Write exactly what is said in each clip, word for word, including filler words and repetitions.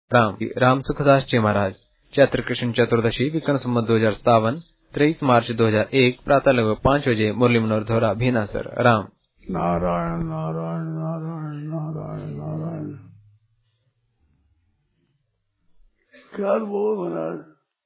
राम राम सुखदास जी महाराज। चैत्र कृष्ण चतुर्दशी विक्रम संवत दो हजार सतावन तेईस मार्च दो हजार एक प्रातः लगभग पाँच बजे मुरली मनोहर धोरा भीनासर। राम नारायण नारायण नारायण नारायण नारायण। क्या बोल महाराज।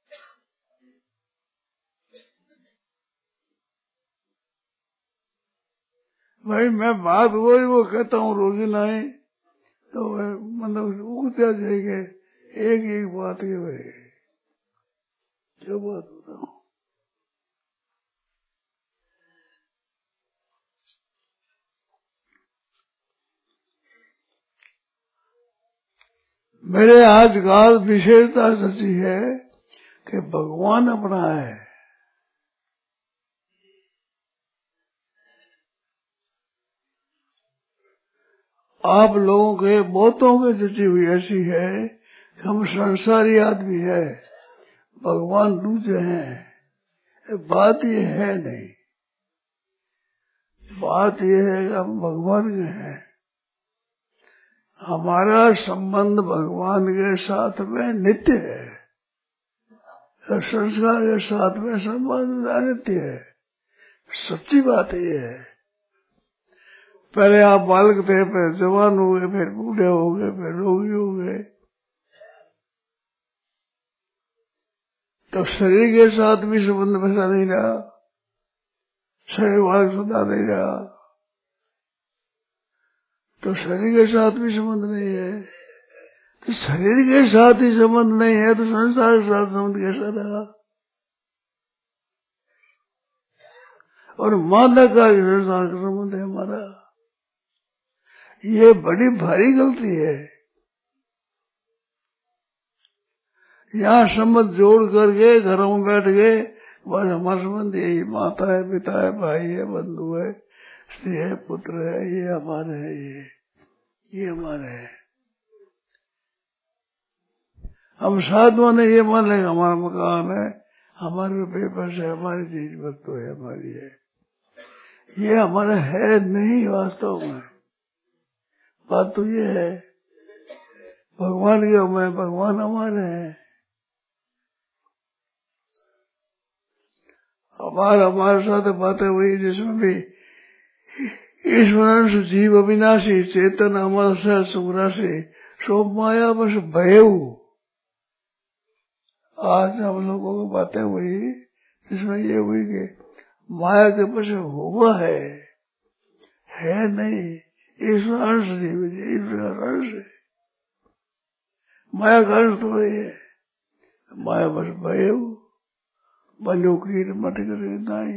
भाई मैं बात वही वो कहता हूँ रोजी नहीं तो मतलब उगत्या जाएंगे एक एक बात के भाई क्या बात बताऊं। मेरे आजकल विशेषता सच्ची है कि भगवान अपना है। आप लोगों के बहुतों के सच्ची हुई ऐसी है कि हम संसारी आदमी है, भगवान दूसरे हैं। बात ये है नहीं, बात ये है कि हम भगवान के हैं। हमारा संबंध भगवान के साथ में नित्य है, संसार के साथ में संबंध अनित्य है। सच्ची बात ये है। पहले आप बालक थे, फिर जवान हो गए, फिर बूढ़े हो गए, फिर रोगी हो गए, तो शरीर के साथ भी संबंध वैसा नहीं रहा, शरीर वाला सुधा नहीं रहा, तो शरीर के साथ भी संबंध नहीं है। तो शरीर के साथ ही संबंध नहीं है तो संसार के साथ संबंध कैसा रहा। और मानना का संसार का संबंध है हमारा, ये बड़ी भारी गलती है। यहाँ संबंध जोड़ करके घरों में बैठ गए, बस हमारा संबंध यही माता है, पिता है, भाई है, बंधु है, स्त्री है, पुत्र है, ये हमारे है, ये ये हमारे है। हम साधुओं ने ये मान लेंगे हमारा मकान है, हमारे रुपये पैसे, हमारी चीज वस्तु है, हमारी है। ये हमारा है नहीं वास्तव में। बात तो ये है भगवान के मैं, भगवान हमारे हैं। हमारा हमारे साथ बातें हुई जिसमें भी ईश्वर जीव अविनाशी चेतन अमर से सुग्रासी सो माया बस भयऊ। आज हम लोगों को बातें हुई जिसमें ये हुई कि माया के पीछे हुआ है, है नहीं। ईश्वर अंश जीव ईश्वर अंश है, माया का अंश तो है। माया बस भयऊ बलो कीर मट कर नाई।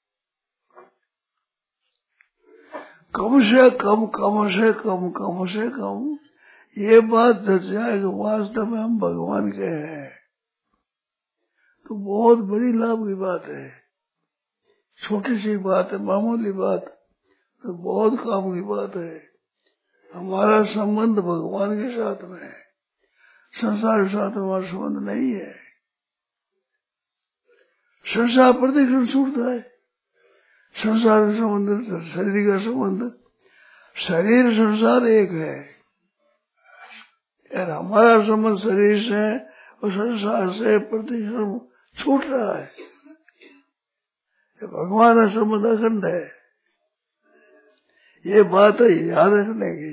कम से कम कम से कम कम से कम ये बात दस जाए कि वास्तव में हम भगवान के हैं तो बहुत बड़ी लाभ की बात है। छोटी सी बात है, मामूली बात, तो बहुत काम की बात है। हमारा संबंध भगवान के साथ में है, संसार के साथ हमारा संबंध नहीं है। संसार प्रतिक्षण छूटता है। संसार का संबंध, शरीर का संबंध, शरीर संसार एक है यार। हमारा संबंध शरीर से और संसार से प्रतिक्षण छूट रहा है। भगवान का संबंध अखंड है, ये बात है याद रखने की।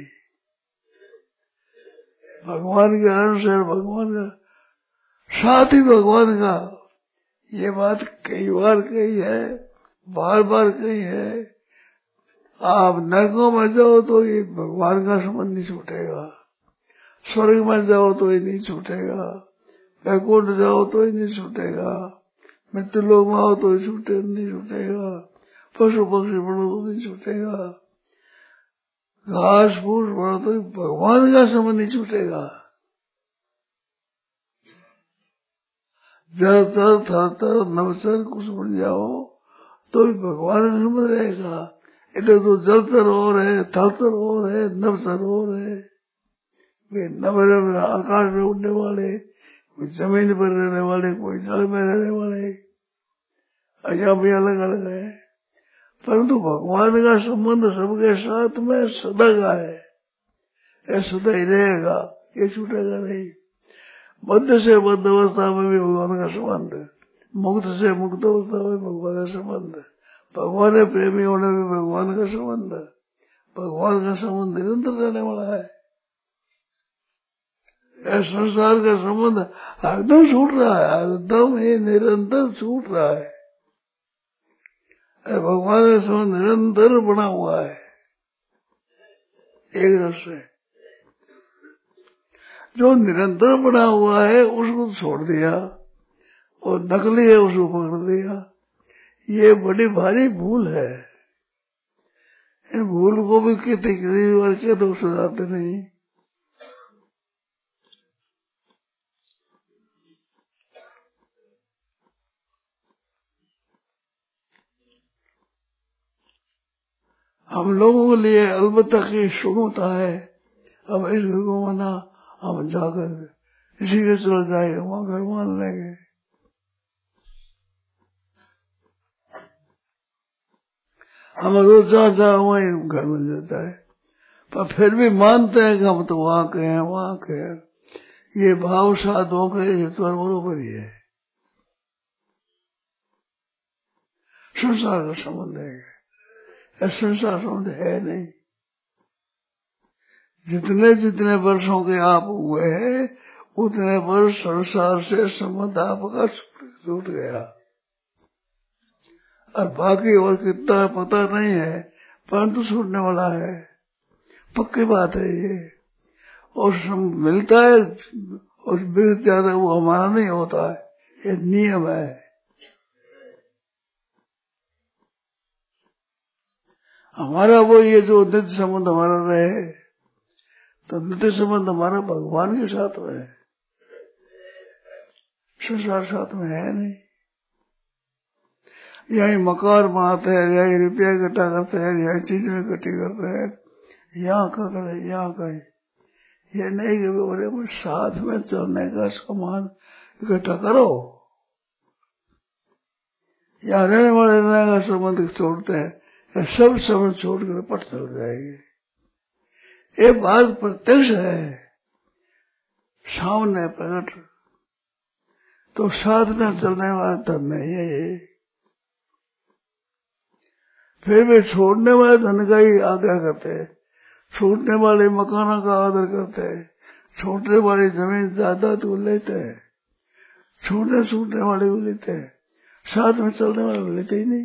भगवान के अंश है, भगवान का साथ ही भगवान का, ये बात कई बार कही है, बार बार कही है। आप नरकों में जाओ तो ये भगवान का संबंध नहीं छूटेगा, स्वर्ग में जाओ तो ये नहीं छूटेगा, वैकुंठ जाओ तो ये नहीं छूटेगा, मृत्यु लोक में आओ तो ये छूटे नहीं छूटेगा, पशु पक्षी बढ़ो तो नहीं छूटेगा, घास फूस बढ़ो तो भगवान का संबंध नहीं छूटेगा। जब तक थर तर नवचर कुछ बन जाओ तो भी भगवान का संबंध रहेगा। इधर तो जलतर और है, थरतर और है, नवचर और है। वे नव आकाश में उड़ने वाले, कोई जमीन पर रहने वाले, कोई जल में रहने वाले, अजा भी अलग अलग है। परंतु भगवान का संबंध सबके साथ में सदा का है, ये सदा ही रहेगा, ये छूटेगा नहीं। बद्ध से बद्ध अवस्था में भी भगवान का संबंध, मुक्त से मुक्त अवस्था में भगवान का संबंध, भगवान के प्रेमी होने में भगवान का संबंध, भगवान का संबंध निरंतर रहने वाला है। संसार का संबंध हरदम छूट रहा है, हरदम ही निरंतर छूट रहा है। भगवान का संबंध निरंतर बना हुआ है एक रस से। जो निरंतर बना हुआ है उसको छोड़ दिया और नकली है उसको पकड़ दिया, ये बड़ी भारी भूल है। इन भूल को भी कितनी कितनी बार के लोग सुधारते नहीं। हम लोगों के लिए अलबत्ता की सुख होता है, अब इस घर को माना हम जाकर इसी के चल जाए वहां घर मान लेंगे। हम रोज जा जा वही घर मिल जाता है, पर फिर भी मानते हैं कि हम तो वहां के हैं वहां के हैं। ये भाव साधुओं के तो बरोबर ही है। संसार का संबंध है, संसार संबंध है नहीं। जितने जितने वर्षों के आप हुए हैं उतने वर्ष संसार से संबंध आपका छूट गया, और बाकी और कितना पता नहीं है, परंतु छूटने वाला है, पक्की बात है ये। और मिलता है और बीत ज्यादा वो हमारा नहीं होता है, ये नियम है। हमारा वो ये जो नित्य संबंध हमारा रहे, तो नित्य संबंध हमारा भगवान के साथ में है, संसार साथ में है नहीं। यही मकान बनाते हैं, यही रुपया इकट्ठा करते हैं, यही चीज में इकट्ठी करते हैं, यहाँ का करे यहाँ का, ये नहीं कि बोले वो साथ में चलने का सामान इकट्ठा करो। यहाँ रहने वाले रहने का संबंध छोड़ते हैं, सब संबंध छोड़कर पट चल जाएंगे। ये बात प्रत्यक्ष है, सामने प्रकट, तो साथ में चलने वाला धन नहीं है ये। फिर भी छोड़ने वाले धन का ही आग्रह करते हैं, छूटने वाले मकानों का आदर करते हैं, छूटने वाली जमीन जायदाद को लेते हैं, छूटने छूटने वाले को लेते हैं, साथ में चलने वाले को लेते ही नहीं।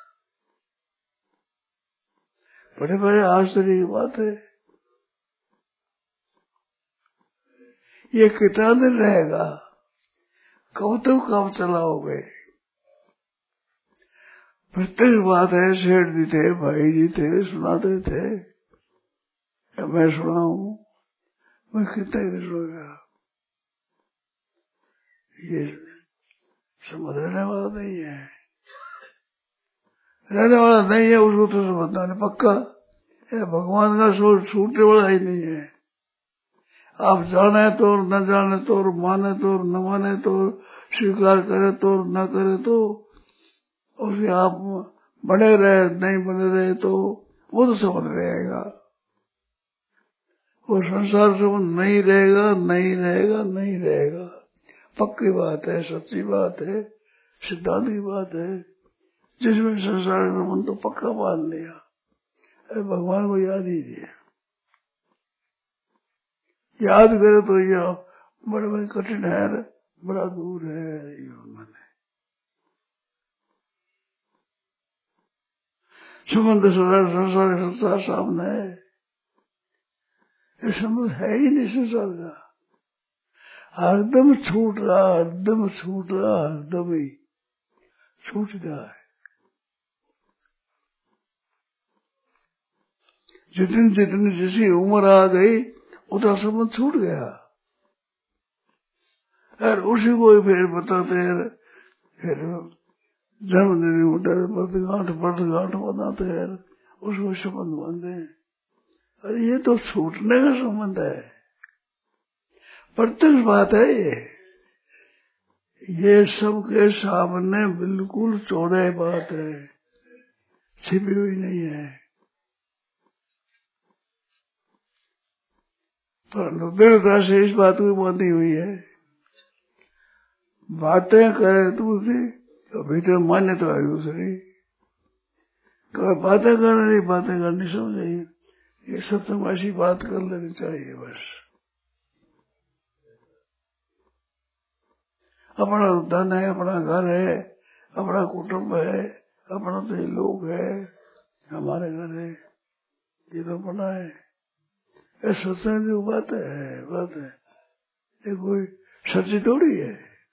बड़े बड़े आश्चर्य की बात है। ये कितना दिन रहेगा, कब तक काम चलाओगे? प्रत्येक बात है, सेठ जी थे, भाई जी थे, सुनाते थे, मैं सुना हूं, मैं कितना ही सुना। ये समझ रहने वाला नहीं है, रहने वाला नहीं है, उसको तो समझना नहीं पक्का। भगवान का सोच छूटने वाला ही नहीं है। आप जाने तो और न जाने तो, और माने तो और न माने तो, स्वीकार करे तो और न करे तो, उसके आप बने रहे नहीं बने रहे तो वो तो समझ रहेगा। वो संसार संबंध नहीं रहेगा, नहीं रहेगा, नहीं रहेगा। पक्की बात है, सच्ची बात है, सिद्धांत की बात है। जिसमें संसार संबंध तो पक्का मान लिया, भगवान को याद ही दिया, याद करे तो ये बड़े बड़े कठिन है, बड़ा दूर है। मन संबंध संसार संसार सामने है, ये संबंध है ही नहीं संसार का। हरदम छूट रहा, हरदम छूट रहा, हरदम ही छूट रहा है। जितनी जितनी जैसी उम्र आ गई उतना संबंध छूट गया, और उसी को ही फिर बताते हैं, फिर जन्मदिन उठर बरतगांठ बरतगांठ बनाते हैं, उसको संबंध मानते हैं। अरे ये तो छूटने का संबंध है, प्रत्यक्ष बात है ये। ये सबके सामने बिल्कुल चौड़े बात है, छिपी हुई नहीं है। पर दृढ़ता से इस बात को बांधी हुई है, बातें करे दूसरी तो भीतर मान्य तो है दूसरी। कभी बातें कर रही बातें करनी समझिए, ये सत्संग ऐसी बात कर लेनी चाहिए बस। अपना धन है, अपना घर है, अपना कुटुंब है, अपना तो ये लोग है, हमारे घर है, ये तो अपना है। ये सत्संग की बात है, बात है, ये कोई सच्ची थोड़ी है।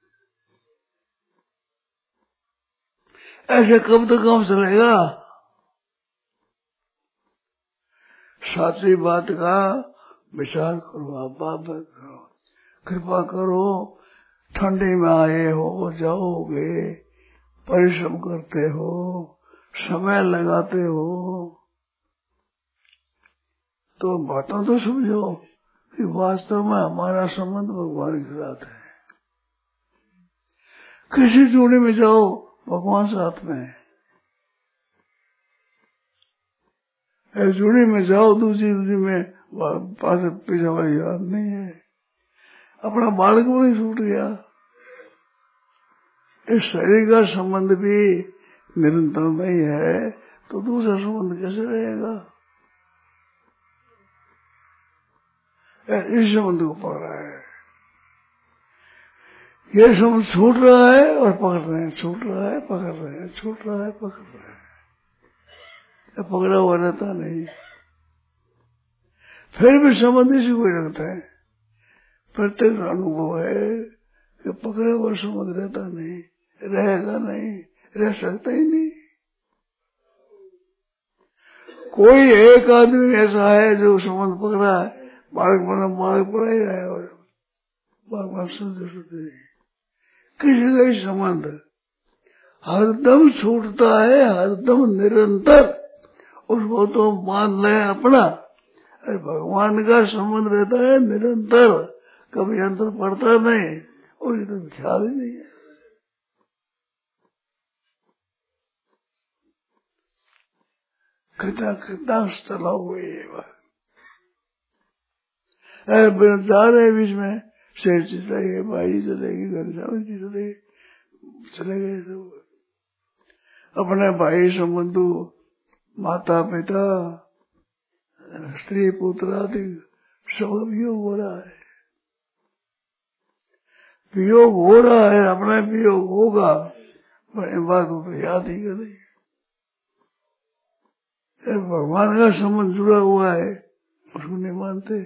ऐसे कब तक काम चलेगा? साची बात का विचार करो, आप बात करो, कृपा करो। ठंडी में आए हो, जाओगे, परिश्रम करते हो, समय लगाते हो, तो बातों तो समझो कि वास्तव में हमारा संबंध भगवान के साथ है। किसी जोड़ी में जाओ, भगवान साथ में है। जोड़ी में जाओ, दूसरी दूसरी में पास पीछे वाली याद नहीं है। अपना बालक भी छूट गया। इस शरीर का संबंध भी निरंतर नहीं है तो दूसरा संबंध कैसे रहेगा? इस संबंध को पकड़ रहा है, ये संबंध छूट रहा है और पकड़ रहे हैं, छूट रहा है पकड़ रहे हैं, छूट रहा है पकड़ रहे हैं, पकड़ा हुआ रहता नहीं। फिर भी संबंध इसी को रखता है। प्रत्येक अनुभव है कि पकड़ा हुआ संबंध रहता नहीं, रहेगा नहीं, रह सकता ही नहीं। कोई एक आदमी ऐसा है जो संबंध पकड़ा है, बालक बना बालक पड़ा ही रहा है और बालक बना सुनते सुनते किसी का ही संबंध हरदम छूटता है, हरदम निरंतर उसको तो मान ले अपना। अरे भगवान का संबंध रहता है निरंतर, कभी अंतर पड़ता नहीं और ये तो ख्याल ही नहीं है। कितना कितना चला हुआ ये बात। अरे जा रहे बीच में शेर चलेगी, भाई चलेगी, घर जाओगी चलेगी, चले गए तो अपने भाई संबंधु, माता पिता, स्त्री पुत्र आदि सब वियोग हो रहा है, वियोग हो रहा है, अपना वियोग होगा पर इन बात को तो याद ही कर नहीं। भगवान का संबंध जुड़ा हुआ है उसको नहीं मानते।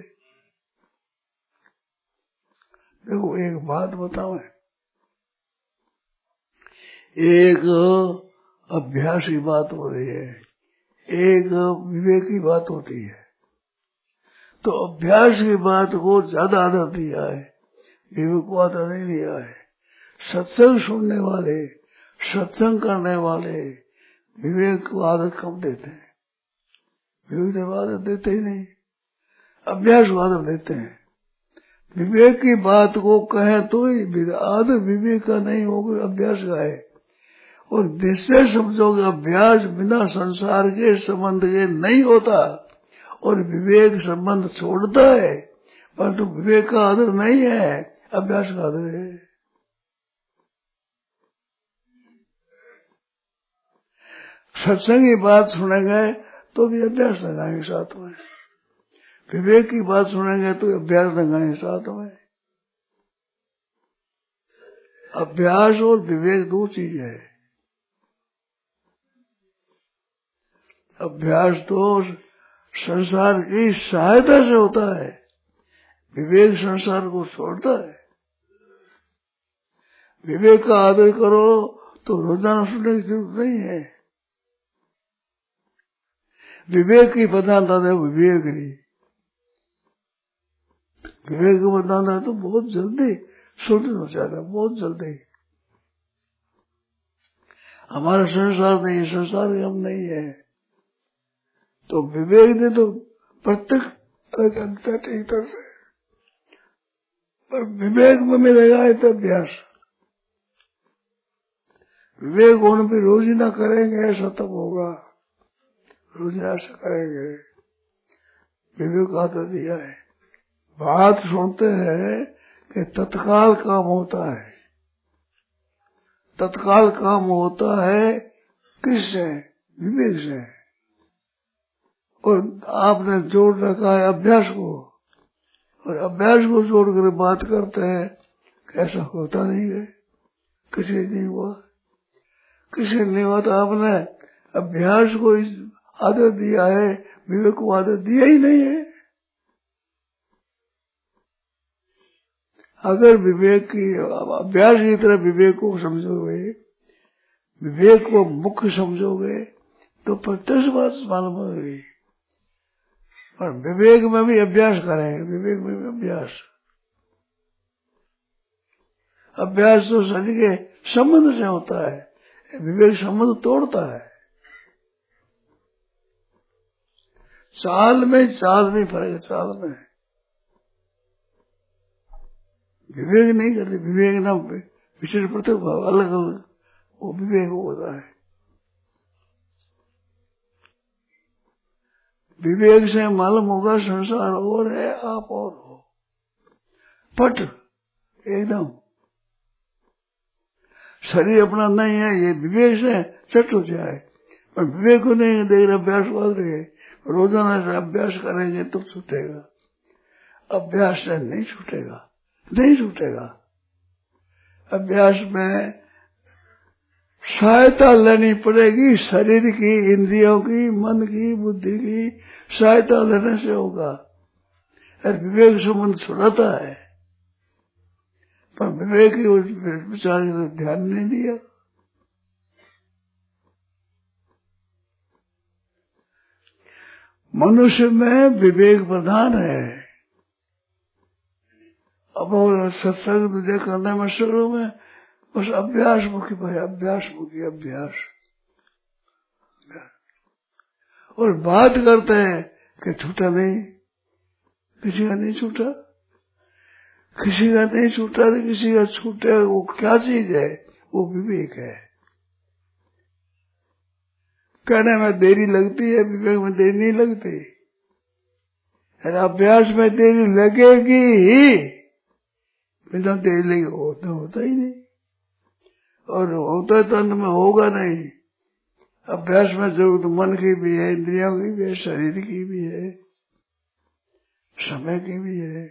देखो एक बात बताओ, एक अभ्यास की बात हो रही है, एक विवेक की बात होती है। तो अभ्यास की बात को ज्यादा आदर दिया है, विवेक को आदर नहीं दिया है। सत्संग सुनने वाले, सत्संग करने वाले विवेक को आदर कम देते हैं, विवेक को आदर देते ही नहीं, अभ्यास को आदर देते हैं। विवेक की बात को कहें तो ही आदर विवेक का नहीं होगा, अभ्यास का है। और निश्चय समझोगे अभ्यास बिना संसार के संबंध के नहीं होता और विवेक संबंध छोड़ता है, परंतु तो विवेक का आदर नहीं है, अभ्यास का आदर है। सत्संग की बात सुनेंगे तो भी अभ्यास लगाएंगे साथ में, विवेक की बात सुनेंगे तो अभ्यास लगाएंगे साथ में। अभ्यास और विवेक दो चीज है। अभ्यास तो संसार की सहायता से होता है, विवेक संसार को छोड़ता है। विवेक का आदर करो तो रोजाना सुनने की जरूरत नहीं है। विवेक की प्रधानता है विवेक नहीं, विवेक को बताना है तो बहुत जल्दी शूटिंग हो जाता है, बहुत जल्दी। हमारा संसार नहीं, संसार हम नहीं है, तो विवेक ने तो प्रत्येक अलग ठीक तरह से, पर विवेक में मिलेगा है तो अभ्यास। विवेक होने भी रोज ही ना करेंगे ऐसा तब होगा, रोज ऐसा करेंगे। विवेक आदर दिया है, बात सुनते हैं कि तत्काल काम होता है, तत्काल काम होता है किससे? विवेक से। और आपने जोड़ रखा है अभ्यास को, और अभ्यास को जोड़कर बात करते हैं, कैसा होता नहीं है, किसी नहीं हुआ, किसी नहीं हुआ। तो आपने अभ्यास को इस आदत दिया है, विवेक को आदत दिया ही नहीं है। अगर विवेक की अभ्यास की तरह विवेक को समझोगे, विवेक को मुख्य समझोगे, तो प्रत्यक्ष बात मालूम होगी। और विवेक में भी अभ्यास करेंगे, विवेक में भी अभ्यास। अभ्यास तो शरीर के संबंध से होता है, विवेक संबंध तोड़ता है। चाल में चाल में फर्क है, चाल में विवेक नहीं करते। विवेक ना विशेष पृथक भाव अलग अलग, वो विवेक होता है। विवेक से मालूम होगा संसार और है, आप और हो, पट एकदम। शरीर अपना नहीं है, ये विवेक से चट हो जाए। पर विवेक को नहीं देख रहे, अभ्यास बात रहे, रोजाना से अभ्यास करेंगे तो छूटेगा। अभ्यास से नहीं छूटेगा, नहीं छूटेगा। अभ्यास में सहायता लेनी पड़ेगी, शरीर की, इंद्रियों की, मन की, बुद्धि की सहायता लेने से होगा। और विवेक संबंध छुड़ाता है, पर विवेक की विचार ध्यान नहीं दिया। मनुष्य में विवेक प्रधान है। अब सत्संग तुझे करने में शुरू में बस अभ्यास मुखी भाई, अभ्यास मुखी, अभ्यास। और बात करते हैं कि छूटा नहीं, किसी का नहीं छूटा, किसी का नहीं छूटा तो किसी का छूटे। वो क्या चीज है? वो विवेक है। कहने में देरी लगती है, विवेक में देरी नहीं लगती। अभ्यास में देरी लगेगी ही, बिना देरी लगे होता होता ही नहीं, और होता तो अंत में होगा नहीं। अभ्यास में जरूरत मन की भी है, इंद्रियों की भी है, शरीर की भी है, समय की भी है।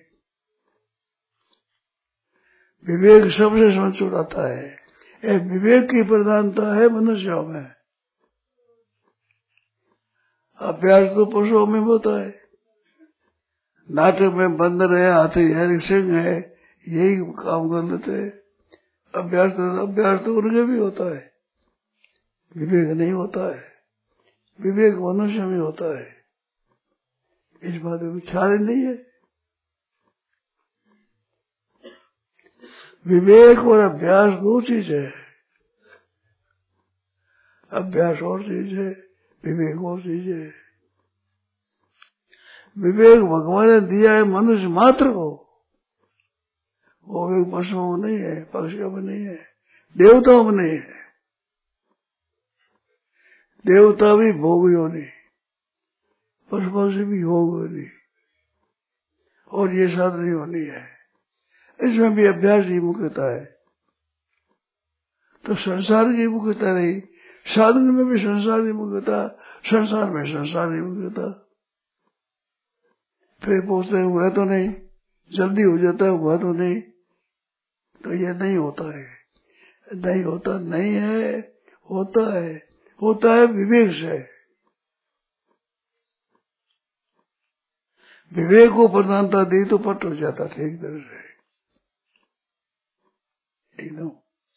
विवेक सबसे समझ छुड़ाता है। एक विवेक की प्रधानता है मनुष्यों में। अभ्यास तो पशुओं में होता है। नाटक में बंदर है, हाथी है, सिंह है, यही काम कर लेते हैं। अभ्यास तो अभ्यास तो उनके भी होता है, विवेक नहीं होता है। विवेक मनुष्य में होता है, इस बात में ख्याल नहीं है। विवेक और अभ्यास दो चीज है। अभ्यास और चीज है, विवेक और चीज है। विवेक भगवान ने दिया है मनुष्य मात्र को, वो भी पशुओं में नहीं है, पक्षियों में नहीं है, देवताओं में नहीं है। देवता भी भोग योनि, पशु पक्षी भी भोग योनि, और ये साधन योनि है। इसमें भी अभ्यास की मुख्यता है। तो संसार की मुख्यता नहीं, साधन में भी संसार की मुख्यता, संसार में संसार की मुख्यता। फिर पूछते हुआ तो नहीं, जल्दी हो जाता है, हुआ तो नहीं, तो ये नहीं होता है, नहीं होता नहीं है, होता है, होता है विवेक से। विवेक को प्रधानता दी तो पट हो जाता ठीक तरह से, एकदम।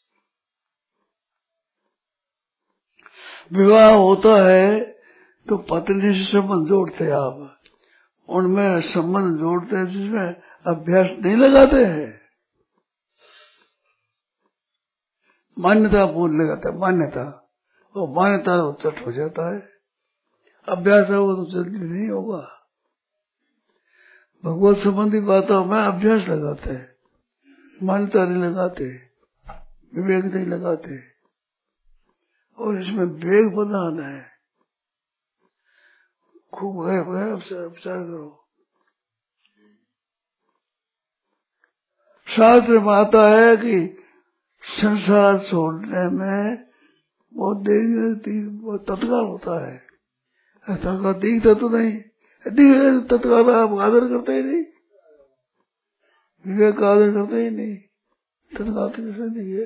विवाह होता है तो पत्नी से संबंध जोड़ते आप, उनमें संबंध जोड़ते हैं जिसमें अभ्यास नहीं लगाते हैं, मान्यता पूर्ण लगाता है, मान्यता, वो मान्यता तो चट हो जाता है। अभ्यास है वो तो जल्दी नहीं होगा। भगवत संबंधी बातों में अभ्यास लगाते हैं, मान्यता नहीं लगाते, विवेक नहीं लगाते, और इसमें विवेक प्रधान है। खूब है विचार करो। शास्त्र में आता है कि संसार छोड़ने में बहुत देर बहुत तत्काल होता है, तत्काल दिखता तो नहीं, दिखे तत्काल आप आदर करते ही नहीं, विवेक का आदर करते ही नहीं, तत्काल तो कैसे दिखे।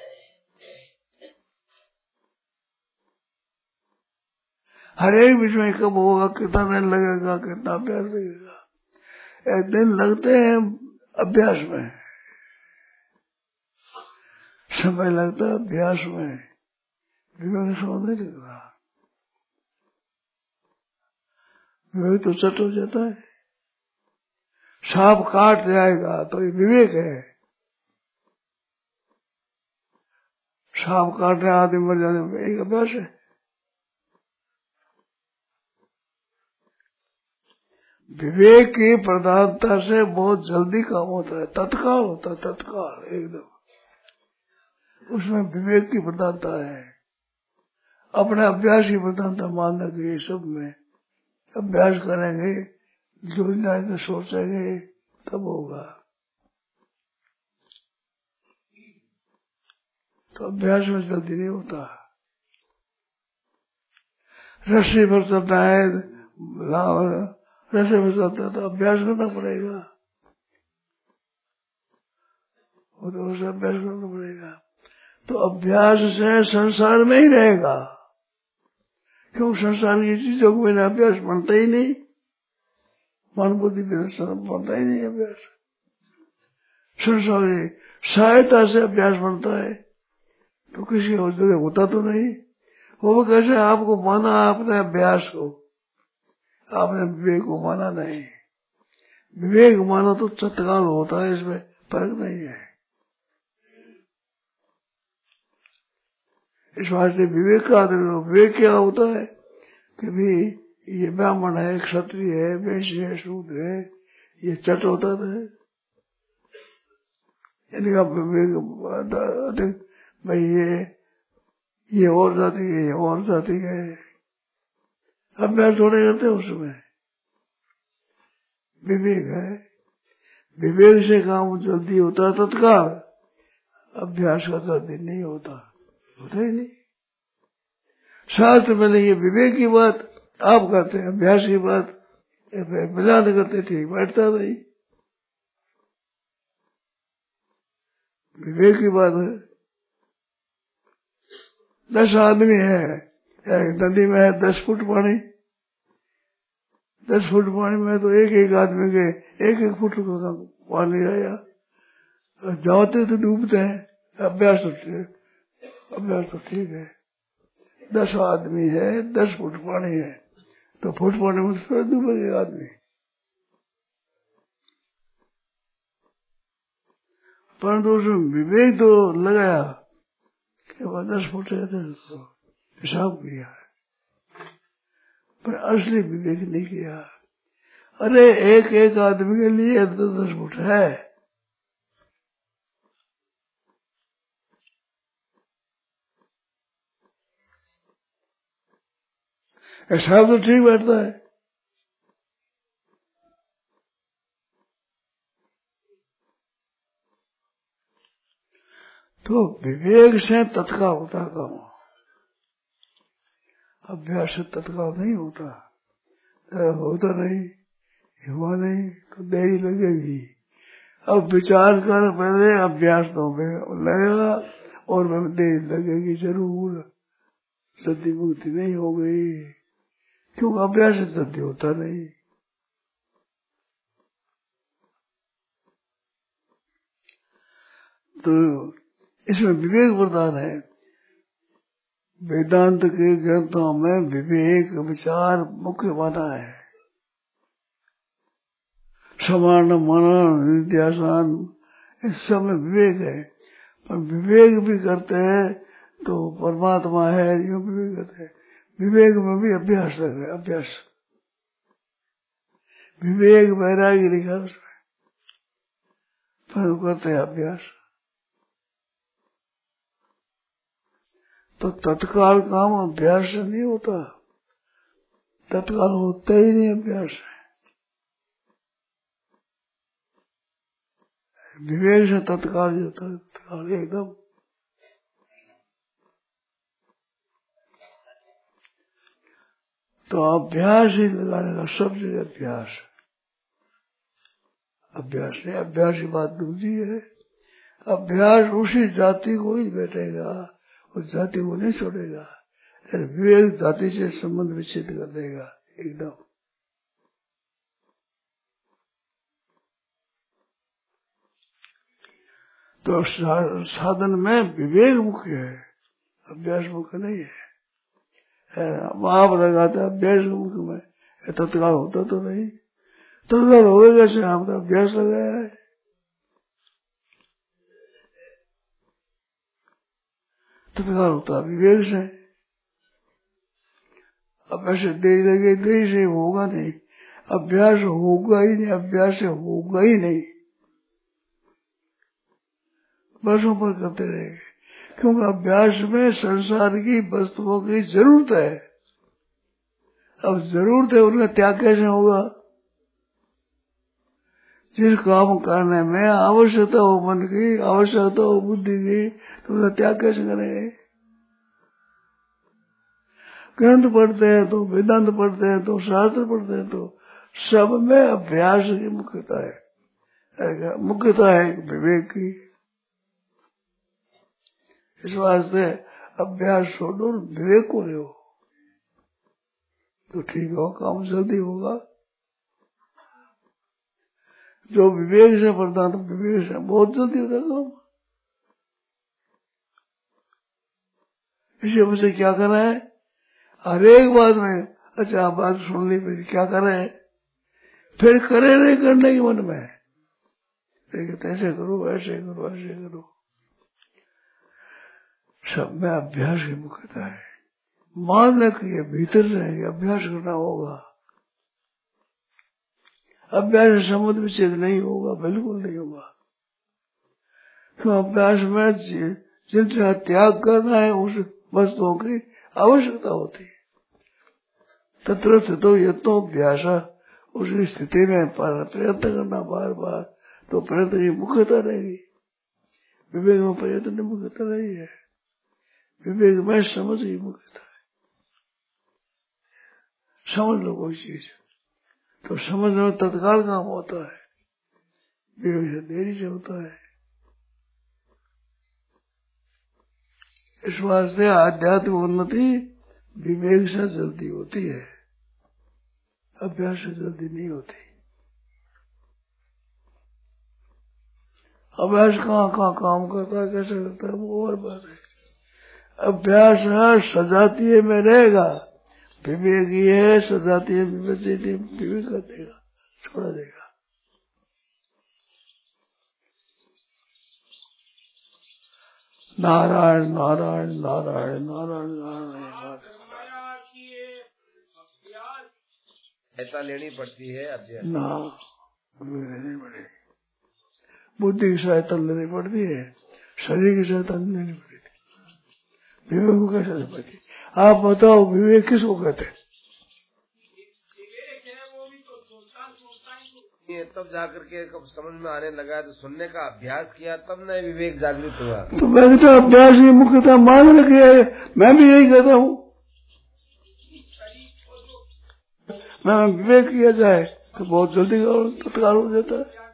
हर एक विषय कब होगा, कितना दिन लगेगा, कितना अभ्यास लगेगा। एक दिन लगते हैं अभ्यास में, समय लगता है अभ्यास में, विवेक समझ नहीं लगता। विवेक तो चट हो जाता है, सांप काट जाएगा तो ये विवेक है। सांप काटने आदमी मर जाने में एक अभ्यास है। विवेक की प्रधानता से बहुत जल्दी काम होता है, तत्काल होता है, तत्काल एकदम, उसमें विवेक की प्रधानता है। अपने अभ्यास की प्रधानता मानना कि ये सब में अभ्यास करेंगे, जुड़ जाएंगे, सोचेंगे, तब होगा। तो अभ्यास में जल्दी नहीं होता। रस्सी पर चलता है, रस्सी पर चलता है तो अभ्यास करना पड़ेगा, वो तो उसे अभ्यास करना पड़ेगा। तो अभ्यास से संसार में ही रहेगा, क्यों संसार की चीजों को बिना अभ्यास बनता ही नहीं, मन बुद्धि बनता ही नहीं अभ्यास। संसार की सहायता से अभ्यास बनता है, तो किसी और जगह होता तो नहीं। वो कैसे आपको माना आपने अभ्यास को, आपने विवेक को माना नहीं। विवेक माना तो तत्काल होता है, इसमें फर्क नहीं है। इस बात से विवेक का आदर करो। विवेक क्या होता है कि भी ये ब्राह्मण है, क्षत्रिय है, वैश्य है, शूद्र है, ये चट होता है। इनका विवेक भाई ये ये और जाति है, ये और जाति है, अभ्यास थोड़े करते उसमें। विवेक है, विवेक से काम जल्दी होता है तत्काल, अभ्यास का जल्दी नहीं होता, होता ही नहीं। शास्त्र में नहीं, ये विवेक की बात आप करते हैं, अभ्यास की बात मिलान करते, ठीक बैठता नहीं। विवेक की बात है। दस आदमी है, एक नदी में है दस फुट पानी, दस फुट पानी में तो एक एक आदमी के एक एक फुट का पानी आया, जाते तो डूबते हैं। अभ्यास तो अभ्यास तो ठीक है, दस आदमी है, दस फुट पानी है, तो फुट पानी में तो डूबेगा आदमी। परंतु उसमें विवेक तो लगाया कि वह दस फुट है, तो हिसाब किया, पर असली विवेक नहीं किया। अरे एक एक आदमी के लिए तो दस फुट है, हिसाब तो ठीक बैठता है। तो विवेक से तत्काल होता काम, अभ्यास से तत्काल नहीं होता। होता नहीं, हुआ नहीं तो देरी लगेगी। अब विचार कर, पहले अभ्यास तो लगेगा और देरी लगेगी जरूर, सद्दी मुक्ति नहीं हो गई, क्यों अभ्यास से सद्दी होता नहीं। तो इसमें विवेक प्रधान है। वेदांत के ग्रंथों में विवेक विचार मुख्य माना है। समान मनन निध्यासन इस सब में विवेक है, पर विवेक भी करते हैं तो परमात्मा है, यूं विवेक करते हैं। विवेक में भी अभ्यास है, अभ्यास विवेक वैराग्य लिखा उसमें, पर करते हैं अभ्यास। तो तत्काल काम अभ्यास से नहीं होता, तत्काल होता ही नहीं अभ्यास। विवेक से तत्काल होता है, तत्काल एकदम तो अभ्यास ही लगाने का सब जगह अभ्यास। अभ्यास नहीं, अभ्यास की बात दूसरी है। अभ्यास उसी जाति को ही बैठेगा, उस जाति को नहीं छोड़ेगा। विवेक जाति से संबंध विच्छेद कर देगा एकदम। तो साधन में विवेक मुख्य है, अभ्यास मुख्य नहीं है। आप लगाते अभ्यास मुख्य में, तत्काल होता तो नहीं। तत्काल होगा कैसे? हम तो अभ्यास लगाया है। तत्काल होता विवेक से। अब ऐसे देर लगे, देर से होगा नहीं, अभ्यास होगा ही नहीं, अभ्यास से होगा ही नहीं। वर्षों पर करते रहेंगे, क्योंकि अभ्यास में संसार की वस्तुओं की जरूरत है। अब जरूरत है, उनका त्याग कैसे होगा? जिस काम करने में आवश्यकता हो मन की, आवश्यकता हो बुद्धि की, तो उसका त्याग कैसे करेंगे? ग्रंथ पढ़ते हैं तो, वेदांत पढ़ते हैं तो, शास्त्र पढ़ते हैं तो, सब में अभ्यास की मुख्यता है, मुख्यता है विवेक की। इस वास्ते अभ्यास छोड़ो, विवेक को ले तो ठीक हो, काम जल्दी होगा। जो विवेक से पढ़ता तो विवेक से बहुत जल्दी होता काम। इसी वजह से क्या कर रहे हैं? हर एक बात में अच्छा बात सुन ली, फिर क्या कर रहे हैं? फिर करे नहीं करने के मन में, ऐसे करो ऐसे करो ऐसे करो। सब में अभ्यास की मुख्यता है। मान रखिए भीतर रहेंगे, अभ्यास करना होगा। अभ्यास से समुद्र विच्छेद नहीं होगा, बिल्कुल नहीं होगा। तो अभ्यास में जितना त्याग करना है उस वस्तुओं की आवश्यकता होती है। तत्र स्थितो यत्नो अभ्यास, उसकी स्थिति में प्रयत्न करना बार बार, तो प्रयत्न की मुख्यता रहेगी। विवेक में प्रयत्न की मुख्यता नहीं है, विवेक में समझ की मुख्यता है। समझ लो कोई चीज तो समझ में तत्काल काम होता है, विवेक से देरी से होता है। इस वास्ते आध्यात्मिक उन्नति विवेक से जल्दी होती है, अभ्यास से जल्दी नहीं होती। अभ्यास कहाँ कहाँ काम करता है, कैसे करता है, वो और बात है। अभ्यास सजातीय में रहेगा, विवेक ये सजातीय विवेक कर देगा, छोड़ा देगा। नारायण नारायण नारायण नारायण नारायण। ऐसा लेनी पड़ती है अभ्यास ना, लेनी पड़ेगी। बुद्धि की सहायता लेनी पड़ती है, शरीर की सहायता लेनी पड़ती है। विवेक को कैसे लेनी पड़ती? आप बताओ विवेक किसको कहते हैं? तब जाकर के कब समझ में आने लगा, तो सुनने का अभ्यास किया, तब न विवेक जागृत हुआ। तो मैंने तो अभ्यास की मुख्यता मान रखी है, मैं भी यही कहता हूँ। मैं विवेक किया जाए तो बहुत जल्दी तत्काल हो जाता है।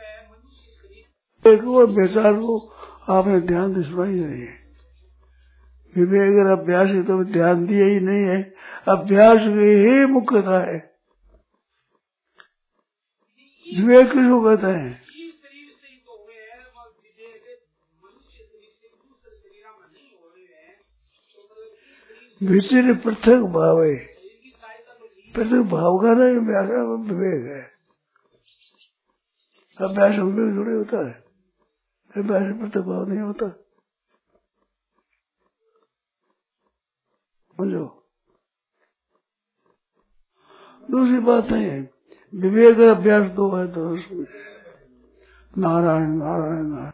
एक और बेचार को आपने ध्यान से सुना ही नहीं है। विवेक अगर अभ्यास है तो ध्यान दिया ही नहीं है। अभ्यास की ही मुख्यता है। विवेक किसको कहते हैं? विचित्र पृथक भाव है, पृथक भाव का नहीं विवेक है। अभ्यास विवेक जुड़े होता है, अभ्यास पृथक भाव नहीं होता। समझो, दूसरी बात नहीं है, विवेक अभ्यास दो है तो नारायण नारायण नारायण।